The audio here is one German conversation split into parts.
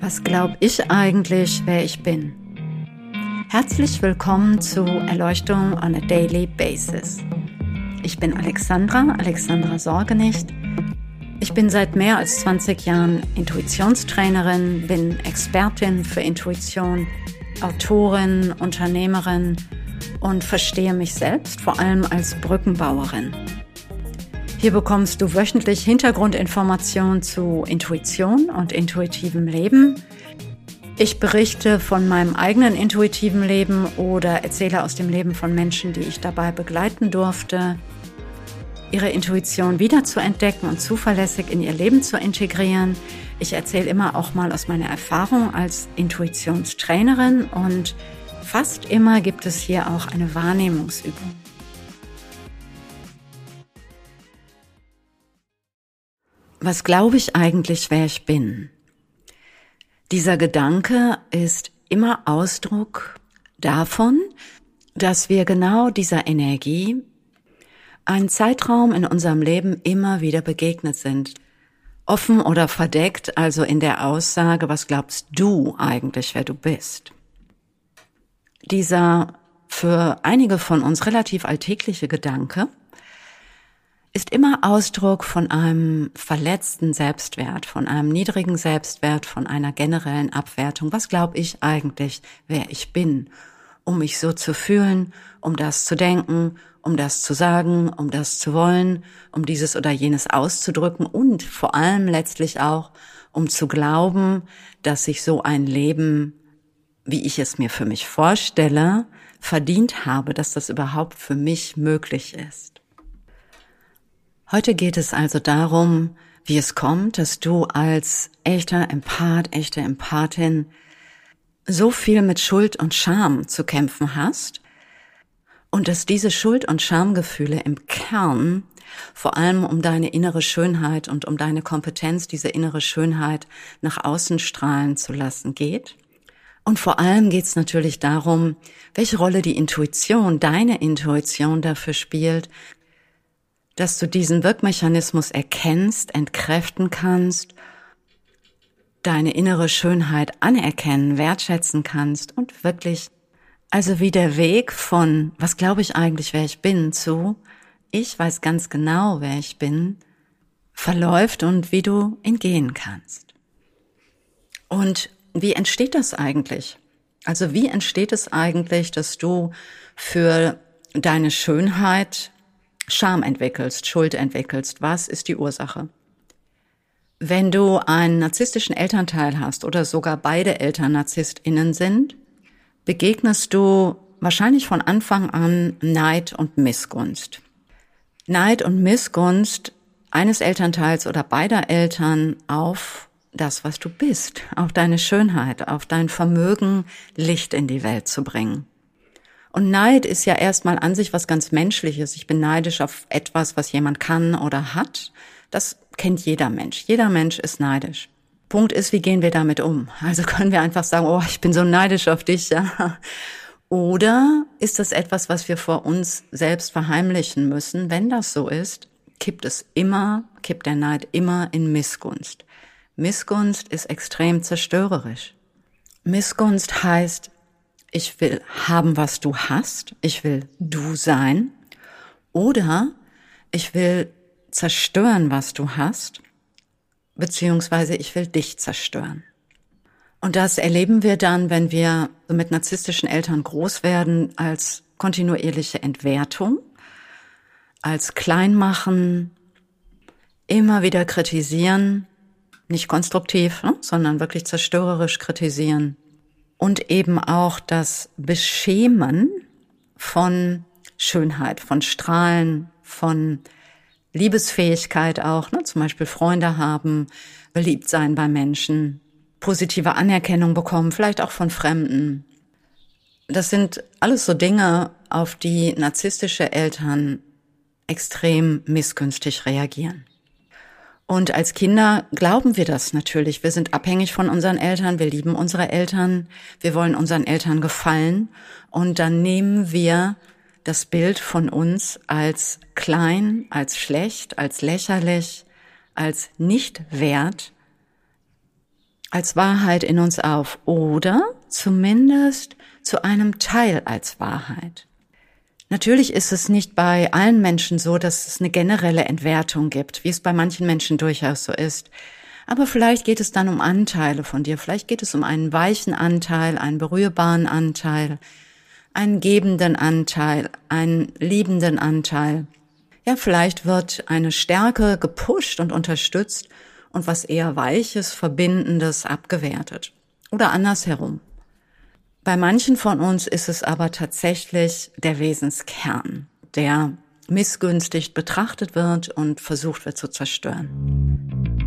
Was glaube ich eigentlich, wer ich bin? Herzlich willkommen zu Erleuchtung on a Daily Basis. Ich bin Alexandra Sorgenicht. Ich bin seit mehr als 20 Jahren Intuitionstrainerin, bin Expertin für Intuition, Autorin, Unternehmerin und verstehe mich selbst vor allem als Brückenbauerin. Hier bekommst du wöchentlich Hintergrundinformationen zu Intuition und intuitivem Leben. Ich berichte von meinem eigenen intuitiven Leben oder erzähle aus dem Leben von Menschen, die ich dabei begleiten durfte, ihre Intuition wiederzuentdecken und zuverlässig in ihr Leben zu integrieren. Ich erzähle immer auch mal aus meiner Erfahrung als Intuitionstrainerin und fast immer gibt es hier auch eine Wahrnehmungsübung. Was glaube ich eigentlich, wer ich bin? Dieser Gedanke ist immer Ausdruck davon, dass wir genau dieser Energie einen Zeitraum in unserem Leben immer wieder begegnet sind. Offen oder verdeckt, also in der Aussage, was glaubst du eigentlich, wer du bist? Dieser für einige von uns relativ alltägliche Gedanke ist immer Ausdruck von einem verletzten Selbstwert, von einem niedrigen Selbstwert, von einer generellen Abwertung. Was glaube ich eigentlich, wer ich bin, um mich so zu fühlen, um das zu denken, um das zu sagen, um das zu wollen, um dieses oder jenes auszudrücken und vor allem letztlich auch, um zu glauben, dass ich so ein Leben, wie ich es mir für mich vorstelle, verdient habe, dass das überhaupt für mich möglich ist. Heute geht es also darum, wie es kommt, dass du als echter Empath, echte Empathin so viel mit Schuld und Scham zu kämpfen hast und dass diese Schuld- und Schamgefühle im Kern vor allem um deine innere Schönheit und um deine Kompetenz, diese innere Schönheit nach außen strahlen zu lassen geht. Und vor allem geht es natürlich darum, welche Rolle die Intuition, deine Intuition dafür spielt, dass du diesen Wirkmechanismus erkennst, entkräften kannst, deine innere Schönheit anerkennen, wertschätzen kannst und wirklich, also wie der Weg von, was glaube ich eigentlich, wer ich bin, zu, ich weiß ganz genau, wer ich bin, verläuft und wie du ihn gehen kannst. Und wie entsteht das eigentlich? Also wie entsteht es eigentlich, dass du für deine Schönheit Scham entwickelst, Schuld entwickelst? Was ist die Ursache? Wenn du einen narzisstischen Elternteil hast oder sogar beide Eltern NarzisstInnen sind, begegnest du wahrscheinlich von Anfang an Neid und Missgunst. Neid und Missgunst eines Elternteils oder beider Eltern auf das, was du bist, auf deine Schönheit, auf dein Vermögen, Licht in die Welt zu bringen. Und Neid ist ja erstmal an sich was ganz Menschliches. Ich bin neidisch auf etwas, was jemand kann oder hat. Das kennt jeder Mensch. Jeder Mensch ist neidisch. Punkt ist, wie gehen wir damit um? Also können wir einfach sagen, oh, ich bin so neidisch auf dich, ja. Oder ist das etwas, was wir vor uns selbst verheimlichen müssen? Wenn das so ist, kippt der Neid immer in Missgunst. Missgunst ist extrem zerstörerisch. Missgunst heißt, ich will haben, was du hast. Ich will du sein. Oder ich will zerstören, was du hast. Beziehungsweise ich will dich zerstören. Und das erleben wir dann, wenn wir mit narzisstischen Eltern groß werden, als kontinuierliche Entwertung, als Kleinmachen, immer wieder kritisieren, nicht konstruktiv, sondern wirklich zerstörerisch kritisieren. Und eben auch das Beschämen von Schönheit, von Strahlen, von Liebesfähigkeit auch, zum Beispiel Freunde haben, beliebt sein bei Menschen, positive Anerkennung bekommen, vielleicht auch von Fremden. Das sind alles so Dinge, auf die narzisstische Eltern extrem missgünstig reagieren. Und als Kinder glauben wir das natürlich. Wir sind abhängig von unseren Eltern, wir lieben unsere Eltern, wir wollen unseren Eltern gefallen. Und dann nehmen wir das Bild von uns als klein, als schlecht, als lächerlich, als nicht wert als Wahrheit in uns auf oder zumindest zu einem Teil als Wahrheit. Natürlich ist es nicht bei allen Menschen so, dass es eine generelle Entwertung gibt, wie es bei manchen Menschen durchaus so ist. Aber vielleicht geht es dann um Anteile von dir. Vielleicht geht es um einen weichen Anteil, einen berührbaren Anteil, einen gebenden Anteil, einen liebenden Anteil. Ja, vielleicht wird eine Stärke gepusht und unterstützt und was eher Weiches, Verbindendes abgewertet. Oder andersherum. Bei manchen von uns ist es aber tatsächlich der Wesenskern, der missgünstig betrachtet wird und versucht wird zu zerstören.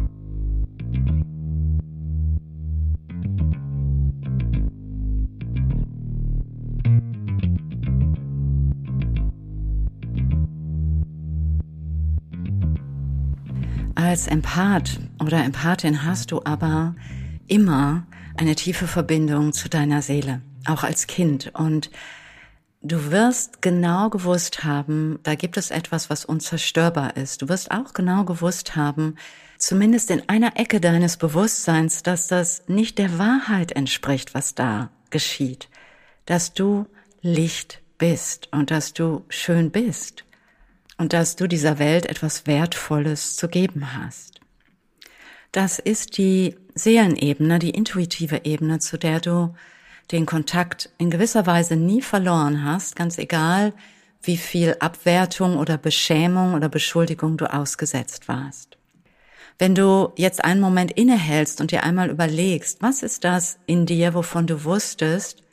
Als Empath oder Empathin hast du aber immer eine tiefe Verbindung zu deiner Seele, auch als Kind. Und du wirst genau gewusst haben, da gibt es etwas, was unzerstörbar ist. Du wirst auch genau gewusst haben, zumindest in einer Ecke deines Bewusstseins, dass das nicht der Wahrheit entspricht, was da geschieht. Dass du Licht bist und dass du schön bist. Und dass du dieser Welt etwas Wertvolles zu geben hast. Das ist die Seelenebene, die intuitive Ebene, zu der du den Kontakt in gewisser Weise nie verloren hast, ganz egal, wie viel Abwertung oder Beschämung oder Beschuldigung du ausgesetzt warst. Wenn du jetzt einen Moment innehältst und dir einmal überlegst, was ist das in dir, wovon du wusstest,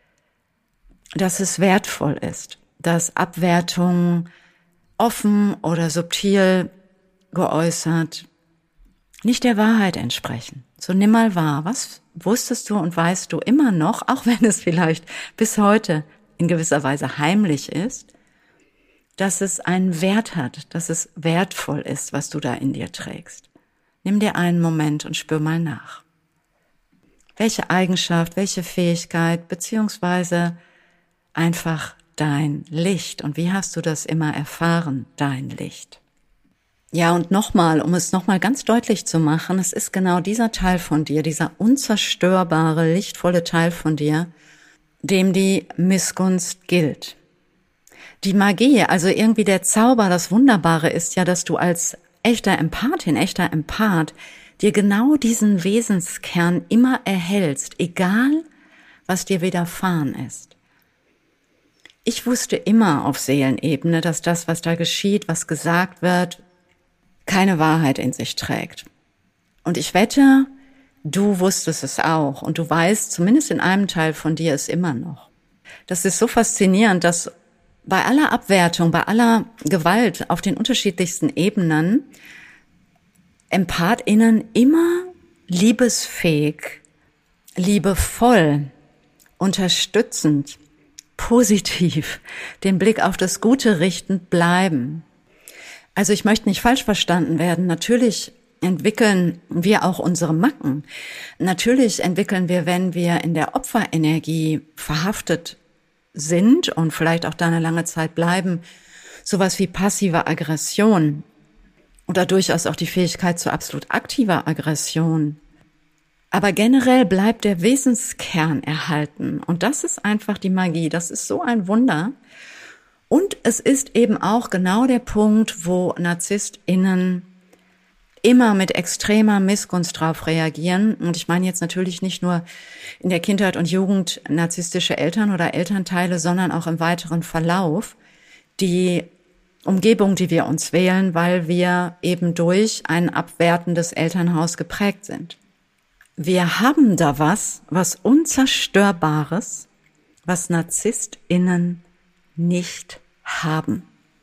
dass es wertvoll ist, dass Abwertung offen oder subtil geäußert nicht der Wahrheit entsprechen. So nimm mal wahr, was wusstest du und weißt du immer noch, auch wenn es vielleicht bis heute in gewisser Weise heimlich ist, dass es einen Wert hat, dass es wertvoll ist, was du da in dir trägst. Nimm dir einen Moment und spür mal nach. Welche Eigenschaft, welche Fähigkeit, beziehungsweise einfach dein Licht. Und wie hast du das immer erfahren, dein Licht? Ja, und nochmal, um es nochmal ganz deutlich zu machen, es ist genau dieser Teil von dir, dieser unzerstörbare, lichtvolle Teil von dir, dem die Missgunst gilt. Die Magie, also irgendwie der Zauber, das Wunderbare ist ja, dass du als echter Empathin, echter Empath dir genau diesen Wesenskern immer erhältst, egal was dir widerfahren ist. Ich wusste immer auf Seelenebene, dass das, was da geschieht, was gesagt wird, keine Wahrheit in sich trägt. Und ich wette, du wusstest es auch und du weißt, zumindest in einem Teil von dir es immer noch. Das ist so faszinierend, dass bei aller Abwertung, bei aller Gewalt auf den unterschiedlichsten Ebenen EmpathInnen immer liebesfähig, liebevoll, unterstützend, positiv den Blick auf das Gute richtend bleiben. Also ich möchte nicht falsch verstanden werden. Natürlich entwickeln wir auch unsere Macken. Natürlich entwickeln wir, wenn wir in der Opferenergie verhaftet sind und vielleicht auch da eine lange Zeit bleiben, sowas wie passive Aggression oder durchaus auch die Fähigkeit zu absolut aktiver Aggression. Aber generell bleibt der Wesenskern erhalten. Und das ist einfach die Magie. Das ist so ein Wunder. Und es ist eben auch genau der Punkt, wo NarzisstInnen immer mit extremer Missgunst drauf reagieren. Und ich meine jetzt natürlich nicht nur in der Kindheit und Jugend narzisstische Eltern oder Elternteile, sondern auch im weiteren Verlauf die Umgebung, die wir uns wählen, weil wir eben durch ein abwertendes Elternhaus geprägt sind. Wir haben da was Unzerstörbares, was NarzisstInnen nicht haben.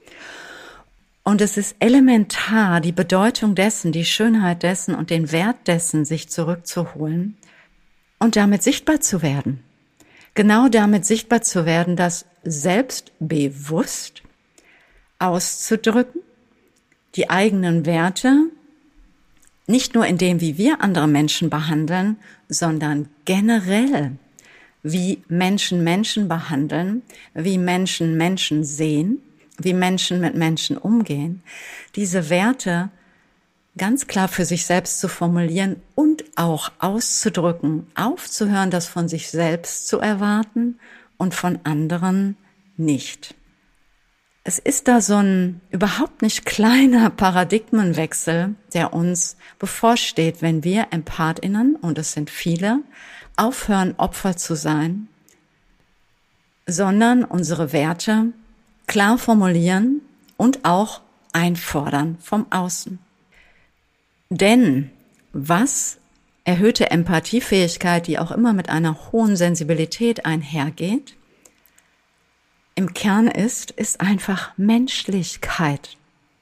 Und es ist elementar, die Bedeutung dessen, die Schönheit dessen und den Wert dessen, sich zurückzuholen und damit sichtbar zu werden. Genau damit sichtbar zu werden, das selbstbewusst auszudrücken, die eigenen Werte, nicht nur in dem, wie wir andere Menschen behandeln, sondern generell, wie Menschen Menschen behandeln, wie Menschen Menschen sehen, wie Menschen mit Menschen umgehen, diese Werte ganz klar für sich selbst zu formulieren und auch auszudrücken, aufzuhören, das von sich selbst zu erwarten und von anderen nicht. Es ist da so ein überhaupt nicht kleiner Paradigmenwechsel, der uns bevorsteht, wenn wir EmpathInnen, und es sind viele, aufhören, Opfer zu sein, sondern unsere Werte klar formulieren und auch einfordern vom Außen. Denn was erhöhte Empathiefähigkeit, die auch immer mit einer hohen Sensibilität einhergeht, im Kern ist einfach Menschlichkeit.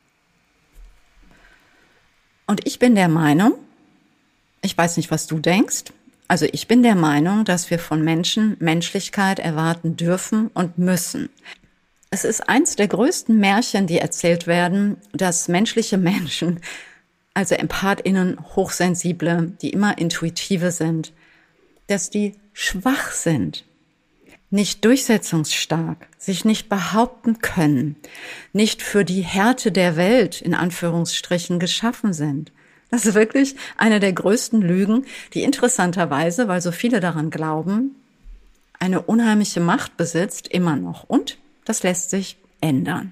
Und ich bin der Meinung, ich weiß nicht, was du denkst, also ich bin der Meinung, dass wir von Menschen Menschlichkeit erwarten dürfen und müssen. Es ist eins der größten Märchen, die erzählt werden, dass menschliche Menschen, also EmpathInnen, Hochsensible, die immer Intuitive sind, dass die schwach sind, nicht durchsetzungsstark, sich nicht behaupten können, nicht für die Härte der Welt, in Anführungsstrichen, geschaffen sind. Das ist wirklich eine der größten Lügen, die interessanterweise, weil so viele daran glauben, eine unheimliche Macht besitzt, immer noch. Und das lässt sich ändern.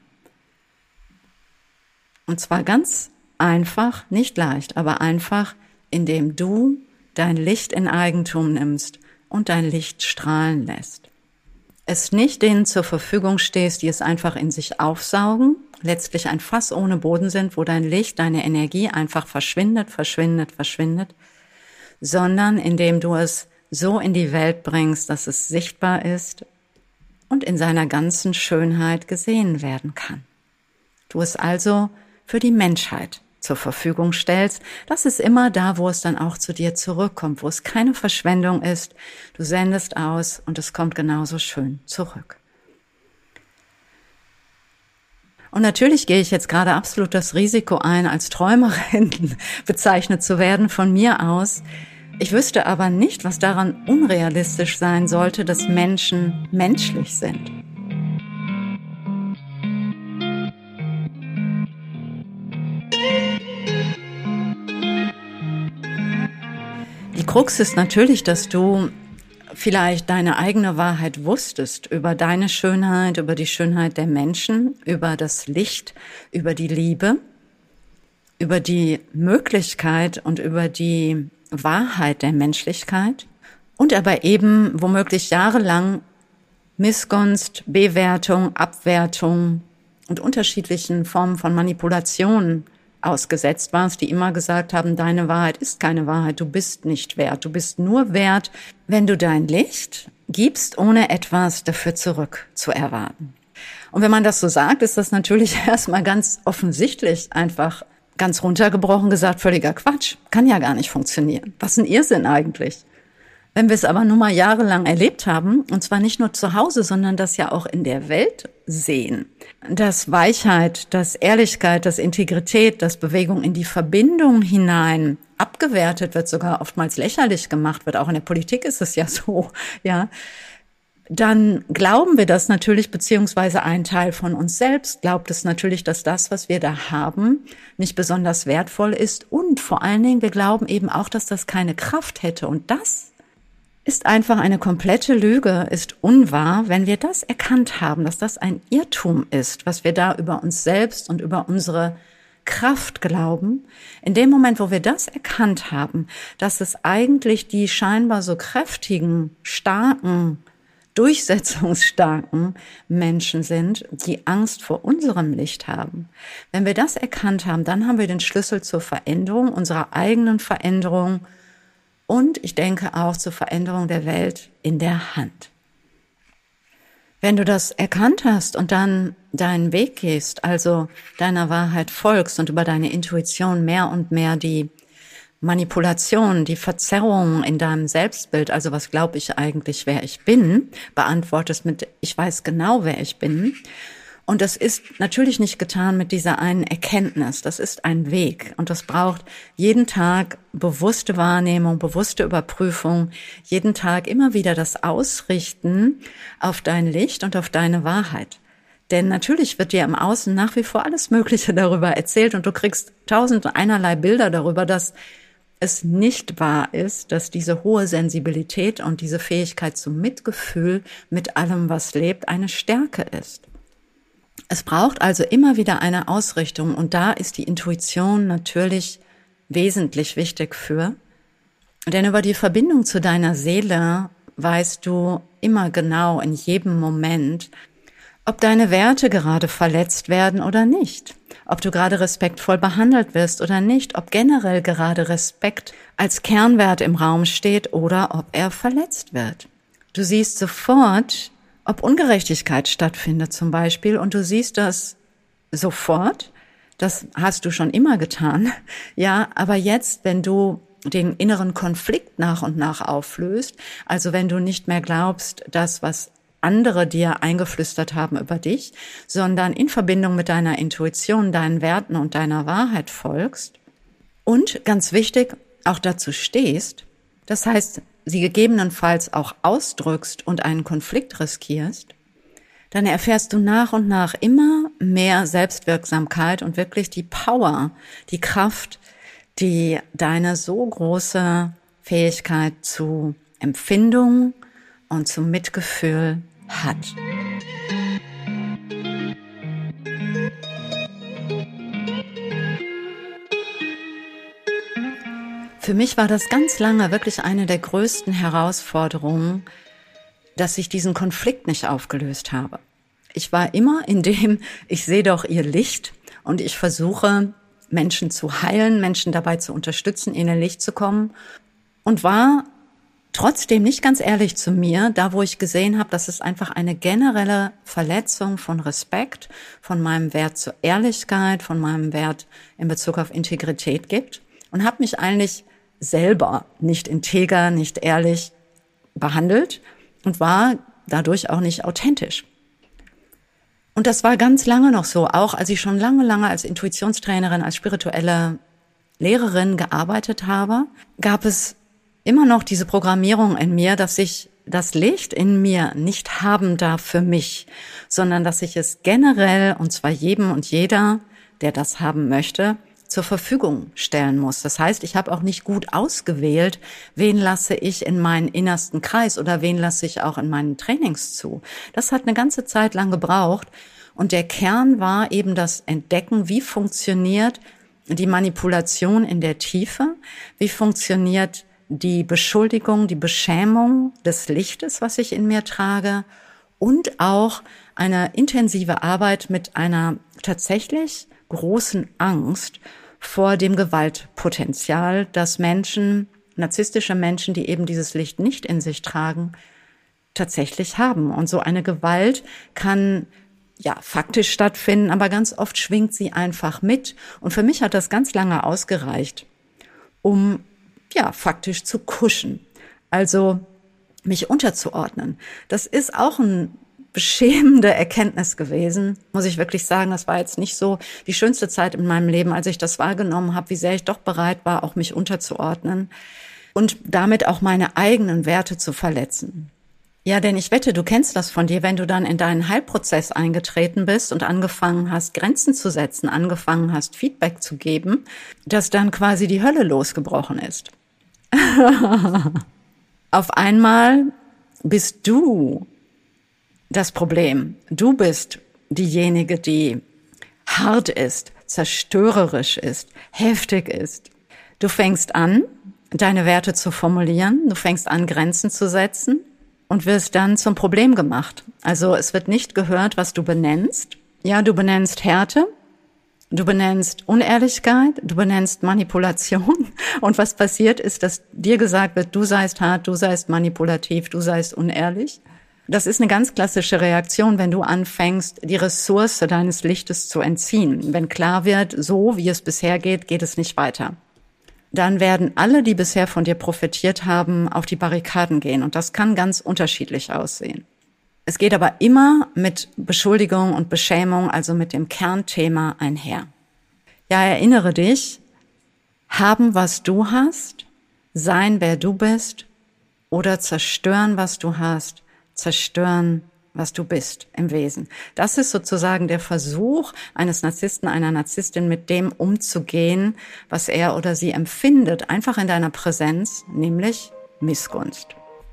Und zwar ganz einfach, nicht leicht, aber einfach, indem du dein Licht in Eigentum nimmst und dein Licht strahlen lässt. Es nicht denen zur Verfügung stehst, die es einfach in sich aufsaugen, letztlich ein Fass ohne Boden sind, wo dein Licht, deine Energie einfach verschwindet, sondern indem du es so in die Welt bringst, dass es sichtbar ist und in seiner ganzen Schönheit gesehen werden kann. Du es also für die Menschheit zur Verfügung stellst, das ist immer da, wo es dann auch zu dir zurückkommt, wo es keine Verschwendung ist. Du sendest aus und es kommt genauso schön zurück. Und natürlich gehe ich jetzt gerade absolut das Risiko ein, als Träumerin bezeichnet zu werden von mir aus. Ich wüsste aber nicht, was daran unrealistisch sein sollte, dass Menschen menschlich sind. Die Krux ist natürlich, dass du vielleicht deine eigene Wahrheit wusstest über deine Schönheit, über die Schönheit der Menschen, über das Licht, über die Liebe, über die Möglichkeit und über die Wahrheit der Menschlichkeit und aber eben womöglich jahrelang Missgunst, Bewertung, Abwertung und unterschiedlichen Formen von Manipulationen ausgesetzt warst, die immer gesagt haben, deine Wahrheit ist keine Wahrheit, du bist nicht wert. Du bist nur wert, wenn du dein Licht gibst, ohne etwas dafür zurück zu erwarten. Und wenn man das so sagt, ist das natürlich erstmal ganz offensichtlich einfach ganz runtergebrochen gesagt, völliger Quatsch. Kann ja gar nicht funktionieren. Was ein Irrsinn eigentlich. Wenn wir es aber nun mal jahrelang erlebt haben, und zwar nicht nur zu Hause, sondern das ja auch in der Welt sehen, dass Weichheit, dass Ehrlichkeit, dass Integrität, dass Bewegung in die Verbindung hinein abgewertet wird, sogar oftmals lächerlich gemacht wird, auch in der Politik ist es ja so, ja, dann glauben wir das natürlich, beziehungsweise ein Teil von uns selbst glaubt es natürlich, dass das, was wir da haben, nicht besonders wertvoll ist und vor allen Dingen, wir glauben eben auch, dass das keine Kraft hätte und das ist einfach eine komplette Lüge, ist unwahr, wenn wir das erkannt haben, dass das ein Irrtum ist, was wir da über uns selbst und über unsere Kraft glauben. In dem Moment, wo wir das erkannt haben, dass es eigentlich die scheinbar so kräftigen, starken, durchsetzungsstarken Menschen sind, die Angst vor unserem Licht haben. Wenn wir das erkannt haben, dann haben wir den Schlüssel zur Veränderung, unserer eigenen Veränderung, und ich denke auch zur Veränderung der Welt in der Hand. Wenn du das erkannt hast und dann deinen Weg gehst, also deiner Wahrheit folgst und über deine Intuition mehr und mehr die Manipulation, die Verzerrung in deinem Selbstbild, also was glaube ich eigentlich, wer ich bin, beantwortest mit, ich weiß genau, wer ich bin. Und das ist natürlich nicht getan mit dieser einen Erkenntnis. Das ist ein Weg. Und das braucht jeden Tag bewusste Wahrnehmung, bewusste Überprüfung, jeden Tag immer wieder das Ausrichten auf dein Licht und auf deine Wahrheit. Denn natürlich wird dir im Außen nach wie vor alles Mögliche darüber erzählt und du kriegst 1000 einerlei Bilder darüber, dass es nicht wahr ist, dass diese hohe Sensibilität und diese Fähigkeit zum Mitgefühl mit allem, was lebt, eine Stärke ist. Es braucht also immer wieder eine Ausrichtung und da ist die Intuition natürlich wesentlich wichtig für. Denn über die Verbindung zu deiner Seele weißt du immer genau in jedem Moment, ob deine Werte gerade verletzt werden oder nicht, ob du gerade respektvoll behandelt wirst oder nicht, ob generell gerade Respekt als Kernwert im Raum steht oder ob er verletzt wird. Du siehst sofort, ob Ungerechtigkeit stattfindet zum Beispiel und du siehst das sofort, das hast du schon immer getan, ja, aber jetzt, wenn du den inneren Konflikt nach und nach auflöst, also wenn du nicht mehr glaubst, das, was andere dir eingeflüstert haben über dich, sondern in Verbindung mit deiner Intuition, deinen Werten und deiner Wahrheit folgst und ganz wichtig, auch dazu stehst, das heißt, sie gegebenenfalls auch ausdrückst und einen Konflikt riskierst, dann erfährst du nach und nach immer mehr Selbstwirksamkeit und wirklich die Power, die Kraft, die deine so große Fähigkeit zu Empfindung und zum Mitgefühl hat. Für mich war das ganz lange wirklich eine der größten Herausforderungen, dass ich diesen Konflikt nicht aufgelöst habe. Ich war immer in dem, ich sehe doch ihr Licht und ich versuche, Menschen zu heilen, Menschen dabei zu unterstützen, in ihr Licht zu kommen und war trotzdem nicht ganz ehrlich zu mir, da wo ich gesehen habe, dass es einfach eine generelle Verletzung von Respekt, von meinem Wert zur Ehrlichkeit, von meinem Wert in Bezug auf Integrität gibt und habe mich eigentlich selber nicht integer, nicht ehrlich behandelt und war dadurch auch nicht authentisch. Und das war ganz lange noch so, auch als ich schon lange als Intuitionstrainerin, als spirituelle Lehrerin gearbeitet habe, gab es immer noch diese Programmierung in mir, dass ich das Licht in mir nicht haben darf für mich, sondern dass ich es generell, und zwar jedem und jeder, der das haben möchte, zur Verfügung stellen muss. Das heißt, ich habe auch nicht gut ausgewählt, wen lasse ich in meinen innersten Kreis oder wen lasse ich auch in meinen Trainings zu. Das hat eine ganze Zeit lang gebraucht und der Kern war eben das Entdecken, wie funktioniert die Manipulation in der Tiefe, wie funktioniert die Beschuldigung, die Beschämung des Lichtes, was ich in mir trage und auch eine intensive Arbeit mit einer tatsächlich großen Angst vor dem Gewaltpotenzial, das Menschen, narzisstische Menschen, die eben dieses Licht nicht in sich tragen, tatsächlich haben. Und so eine Gewalt kann ja faktisch stattfinden, aber ganz oft schwingt sie einfach mit. Und für mich hat das ganz lange ausgereicht, um ja faktisch zu kuschen, also mich unterzuordnen. Das ist auch eine beschämende Erkenntnis gewesen, muss ich wirklich sagen. Das war jetzt nicht so die schönste Zeit in meinem Leben, als ich das wahrgenommen habe, wie sehr ich doch bereit war, auch mich unterzuordnen und damit auch meine eigenen Werte zu verletzen. Ja, denn ich wette, du kennst das von dir, wenn du dann in deinen Heilprozess eingetreten bist und angefangen hast, Grenzen zu setzen, angefangen hast, Feedback zu geben, dass dann quasi die Hölle losgebrochen ist. Auf einmal bist du das Problem. Du bist diejenige, die hart ist, zerstörerisch ist, heftig ist. Du fängst an, deine Werte zu formulieren, du fängst an, Grenzen zu setzen und wirst dann zum Problem gemacht. Also es wird nicht gehört, was du benennst. Ja, du benennst Härte, du benennst Unehrlichkeit, du benennst Manipulation. Und was passiert ist, dass dir gesagt wird, du seist hart, du seist manipulativ, du seist unehrlich. Das ist eine ganz klassische Reaktion, wenn du anfängst, die Ressource deines Lichtes zu entziehen. Wenn klar wird, so wie es bisher geht, geht es nicht weiter. Dann werden alle, die bisher von dir profitiert haben, auf die Barrikaden gehen. Und das kann ganz unterschiedlich aussehen. Es geht aber immer mit Beschuldigung und Beschämung, also mit dem Kernthema einher. Ja, erinnere dich, haben, was du hast, sein, wer du bist, oder zerstören, was du hast, zerstören, was du bist im Wesen. Das ist sozusagen der Versuch eines Narzissten, einer Narzisstin, mit dem umzugehen, was er oder sie empfindet, einfach in deiner Präsenz, nämlich Missgunst.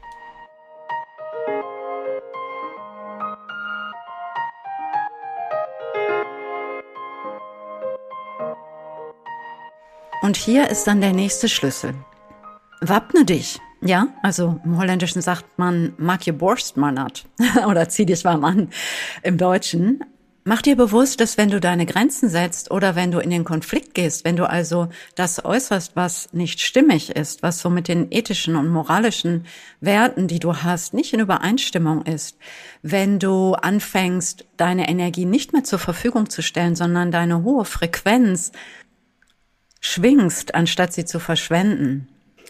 Und hier ist dann der nächste Schlüssel. Wappne dich. Ja, also im Holländischen sagt man, maak je borst maar nat oder zieh dich warm an im Deutschen. Mach dir bewusst, dass wenn du deine Grenzen setzt oder wenn du in den Konflikt gehst, wenn du also das äußerst, was nicht stimmig ist, was so mit den ethischen und moralischen Werten, die du hast, nicht in Übereinstimmung ist, wenn du anfängst, deine Energie nicht mehr zur Verfügung zu stellen, sondern deine hohe Frequenz schwingst, anstatt sie zu verschwenden,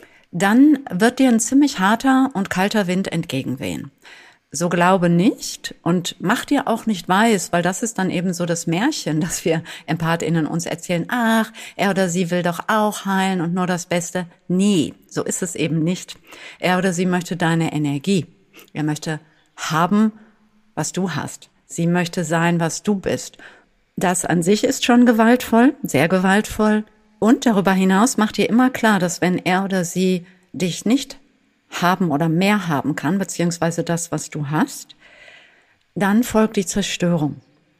dann wird dir ein ziemlich harter und kalter Wind entgegenwehen. So glaube nicht und mach dir auch nicht weiß, weil das ist dann eben so das Märchen, dass wir EmpathInnen uns erzählen, ach, er oder sie will doch auch heilen und nur das Beste. Nee, so ist es eben nicht. Er oder sie möchte deine Energie. Er möchte haben, was du hast. Sie möchte sein, was du bist. Das an sich ist schon gewaltvoll, sehr gewaltvoll. Und darüber hinaus macht dir immer klar, dass wenn er oder sie dich nicht haben oder mehr haben kann, beziehungsweise das, was du hast, dann folgt die Zerstörung.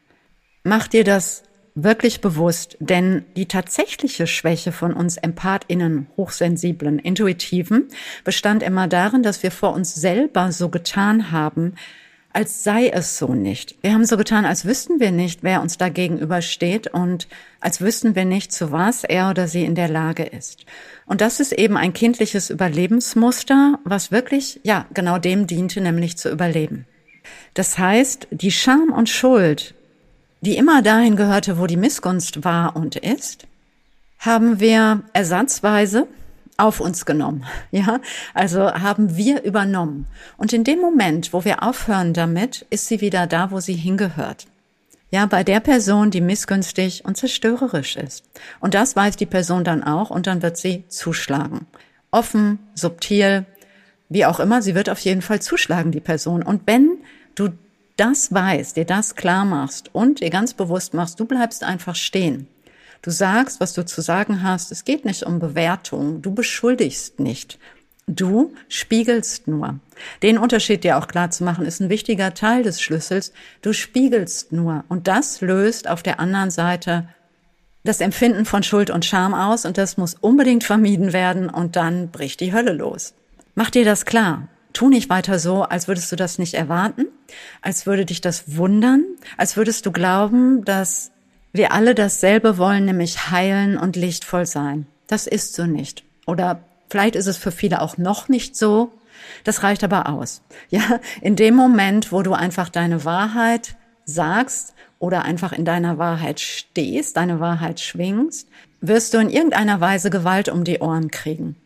Mach dir das wirklich bewusst, denn die tatsächliche Schwäche von uns EmpathInnen, Hochsensiblen, Intuitiven, bestand immer darin, dass wir vor uns selber so getan haben, als sei es so nicht. Wir haben so getan, als wüssten wir nicht, wer uns da gegenübersteht und als wüssten wir nicht, zu was er oder sie in der Lage ist. Und das ist eben ein kindliches Überlebensmuster, was wirklich, ja, genau dem diente, nämlich zu überleben. Das heißt, die Scham und Schuld, die immer dahin gehörte, wo die Missgunst war und ist, haben wir ersatzweise auf uns genommen, ja, also haben wir übernommen. Und in dem Moment, wo wir aufhören damit, ist sie wieder da, wo sie hingehört. Ja, bei der Person, die missgünstig und zerstörerisch ist. Und das weiß die Person dann auch und dann wird sie zuschlagen. Offen, subtil, wie auch immer, sie wird auf jeden Fall zuschlagen, die Person. Und wenn du das weißt, dir das klar machst und dir ganz bewusst machst, du bleibst einfach stehen. Du sagst, was du zu sagen hast. Es geht nicht um Bewertung. Du beschuldigst nicht. Du spiegelst nur. Den Unterschied dir auch klar zu machen, ist ein wichtiger Teil des Schlüssels. Du spiegelst nur. Und das löst auf der anderen Seite das Empfinden von Schuld und Scham aus. Und das muss unbedingt vermieden werden. Und dann bricht die Hölle los. Mach dir das klar. Tu nicht weiter so, als würdest du das nicht erwarten, als würde dich das wundern, als würdest du glauben, dass wir alle dasselbe wollen, nämlich heilen und lichtvoll sein. Das ist so nicht. Oder vielleicht ist es für viele auch noch nicht so. Das reicht aber aus. Ja, in dem Moment, wo du einfach deine Wahrheit sagst oder einfach in deiner Wahrheit stehst, deine Wahrheit schwingst, wirst du in irgendeiner Weise Gewalt um die Ohren kriegen.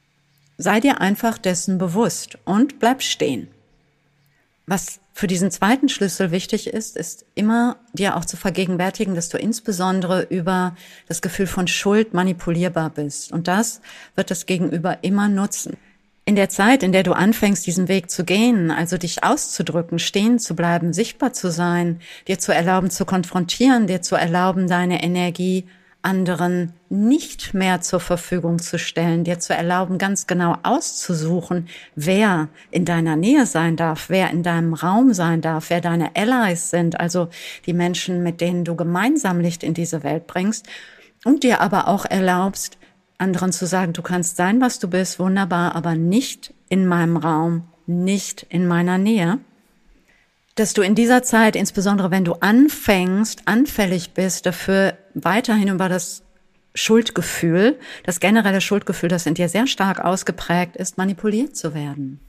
Sei dir einfach dessen bewusst und bleib stehen. Was für diesen zweiten Schlüssel wichtig ist, ist immer dir auch zu vergegenwärtigen, dass du insbesondere über das Gefühl von Schuld manipulierbar bist. Und das wird das Gegenüber immer nutzen. In der Zeit, in der du anfängst, diesen Weg zu gehen, also dich auszudrücken, stehen zu bleiben, sichtbar zu sein, dir zu erlauben, zu konfrontieren, dir zu erlauben, deine Energie anderen nicht mehr zur Verfügung zu stellen, dir zu erlauben, ganz genau auszusuchen, wer in deiner Nähe sein darf, wer in deinem Raum sein darf, wer deine Allies sind, also die Menschen, mit denen du gemeinsam Licht in diese Welt bringst und dir aber auch erlaubst, anderen zu sagen, du kannst sein, was du bist, wunderbar, aber nicht in meinem Raum, nicht in meiner Nähe. Dass du in dieser Zeit, insbesondere wenn du anfängst, anfällig bist, dafür weiterhin über das Schuldgefühl, das generelle Schuldgefühl, das in dir sehr stark ausgeprägt ist, manipuliert zu werden.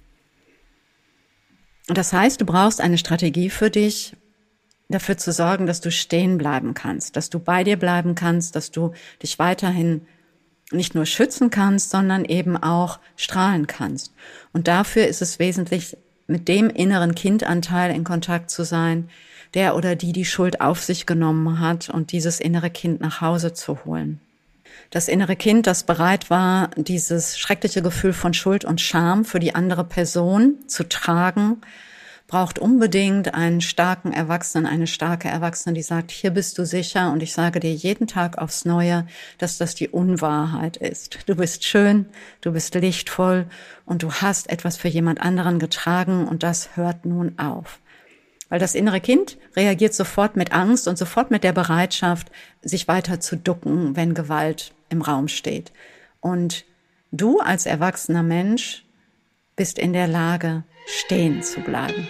Und das heißt, du brauchst eine Strategie für dich, dafür zu sorgen, dass du stehen bleiben kannst, dass du bei dir bleiben kannst, dass du dich weiterhin nicht nur schützen kannst, sondern eben auch strahlen kannst. Und dafür ist es wesentlich, mit dem inneren Kindanteil in Kontakt zu sein, der oder die Schuld auf sich genommen hat und dieses innere Kind nach Hause zu holen. Das innere Kind, das bereit war, dieses schreckliche Gefühl von Schuld und Scham für die andere Person zu tragen, braucht unbedingt einen starken Erwachsenen, eine starke Erwachsene, die sagt, hier bist du sicher und ich sage dir jeden Tag aufs Neue, dass das die Unwahrheit ist. Du bist schön, du bist lichtvoll und du hast etwas für jemand anderen getragen und das hört nun auf. Weil das innere Kind reagiert sofort mit Angst und sofort mit der Bereitschaft, sich weiter zu ducken, wenn Gewalt im Raum steht. Und du als erwachsener Mensch bist in der Lage, stehen zu bleiben.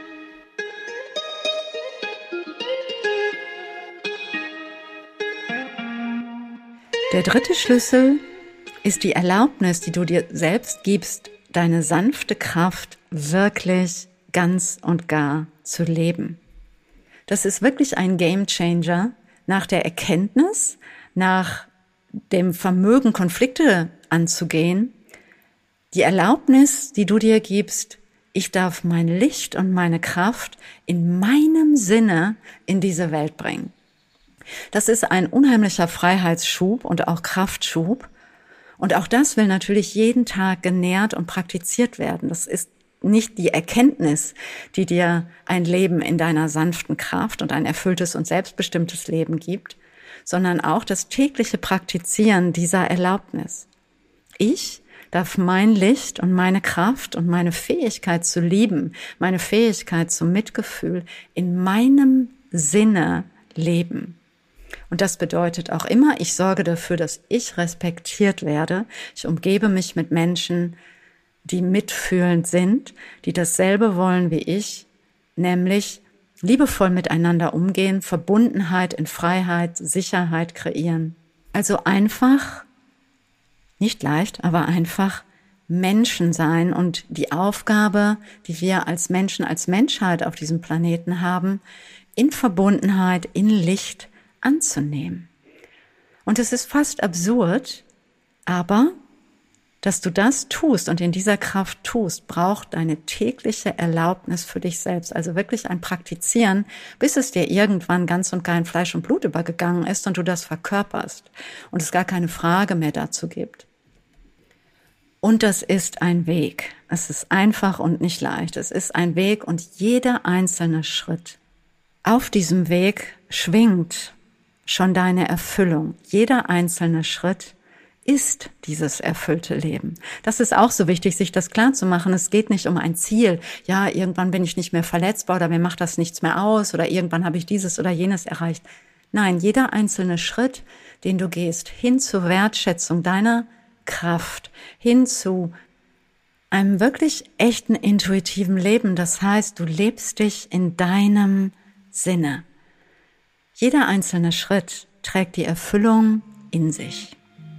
Der dritte Schlüssel ist die Erlaubnis, die du dir selbst gibst, deine sanfte Kraft wirklich ganz und gar zu leben. Das ist wirklich ein Gamechanger nach der Erkenntnis, nach dem Vermögen, Konflikte anzugehen. Die Erlaubnis, die du dir gibst, ich darf mein Licht und meine Kraft in meinem Sinne in diese Welt bringen. Das ist ein unheimlicher Freiheitsschub und auch Kraftschub. Und auch das will natürlich jeden Tag genährt und praktiziert werden. Das ist nicht die Erkenntnis, die dir ein Leben in deiner sanften Kraft und ein erfülltes und selbstbestimmtes Leben gibt, sondern auch das tägliche Praktizieren dieser Erlaubnis. Ich darf mein Licht und meine Kraft und meine Fähigkeit zu lieben, meine Fähigkeit zum Mitgefühl in meinem Sinne leben. Und das bedeutet auch immer, ich sorge dafür, dass ich respektiert werde. Ich umgebe mich mit Menschen, die mitfühlend sind, die dasselbe wollen wie ich, nämlich liebevoll miteinander umgehen, Verbundenheit in Freiheit, Sicherheit kreieren. Also einfach, nicht leicht, aber einfach Menschen sein und die Aufgabe, die wir als Menschen, als Menschheit auf diesem Planeten haben, in Verbundenheit, in Licht anzunehmen. Und es ist fast absurd, aber dass du das tust und in dieser Kraft tust, braucht deine tägliche Erlaubnis für dich selbst. Also wirklich ein Praktizieren, bis es dir irgendwann ganz und gar in Fleisch und Blut übergegangen ist und du das verkörperst und es gar keine Frage mehr dazu gibt. Und das ist ein Weg. Es ist einfach und nicht leicht. Es ist ein Weg und jeder einzelne Schritt auf diesem Weg schwingt schon deine Erfüllung. Jeder einzelne Schritt ist dieses erfüllte Leben. Das ist auch so wichtig, sich das klar zu machen. Es geht nicht um ein Ziel. Ja, irgendwann bin ich nicht mehr verletzbar oder mir macht das nichts mehr aus oder irgendwann habe ich dieses oder jenes erreicht. Nein, jeder einzelne Schritt, den du gehst, hin zur Wertschätzung deiner Kraft, hin zu einem wirklich echten, intuitiven Leben. Das heißt, du lebst dich in deinem Sinne. Jeder einzelne Schritt trägt die Erfüllung in sich.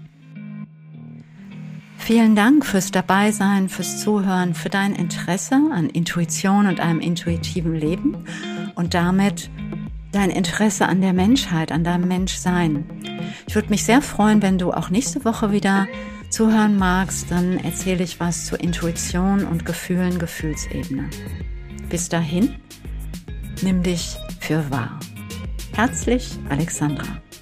Vielen Dank fürs Dabeisein, fürs Zuhören, für dein Interesse an Intuition und einem intuitiven Leben und damit dein Interesse an der Menschheit, an deinem Menschsein. Ich würde mich sehr freuen, wenn du auch nächste Woche wieder zuhören magst, dann erzähle ich was zu Intuition und Gefühlen, Gefühlsebene. Bis dahin, nimm dich für wahr. Herzlich, Alexandra.